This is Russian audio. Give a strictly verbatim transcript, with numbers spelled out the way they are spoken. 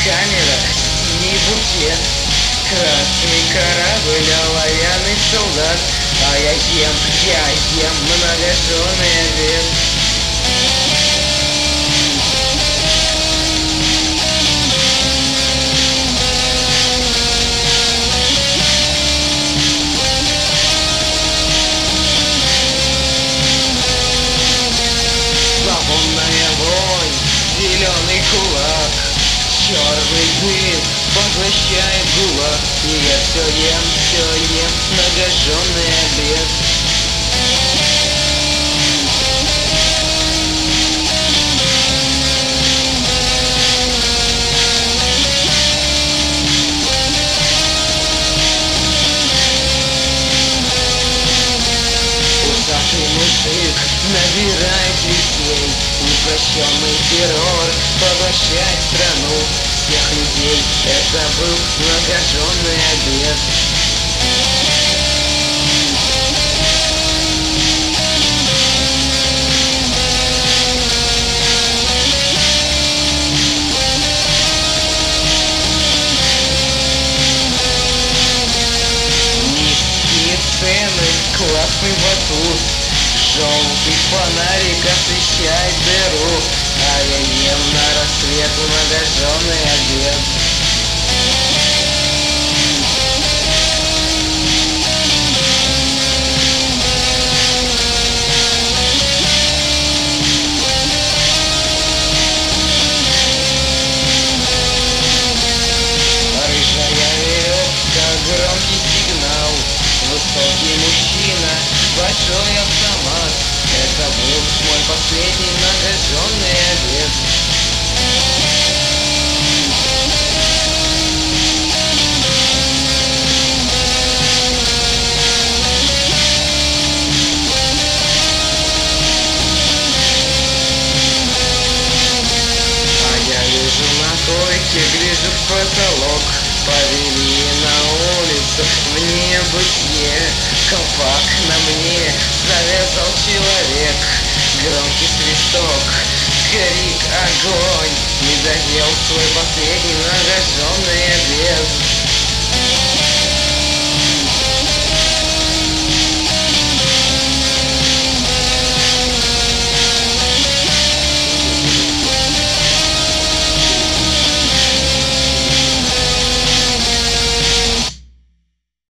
камерах синий букет, красный корабль, оловянный солдат. А я ем, я ем многоженный обед. Зловонная вонь, зеленый кулак, черный дым поглощает гулаг. И я все ем, все ем многоженный обед. Усатый мужик набирает весей, упрощенный террор поглощает страну всех людей. Это был многоженный обед. Низкие цены, классный батут, желтый фонарик освещает дыру. А я ем на рассвет многоженный обед. Рыжая веревка, громкий сигнал, высокий мужчина, большой автомат. Это был мой последний многоженный обед. А я лежу на койке, гляжу в потолок. Повели на улицу в небытие, колпак на мне завязал человек. Громкий свисток, крик, огонь, не доел свой последний многоженный обед.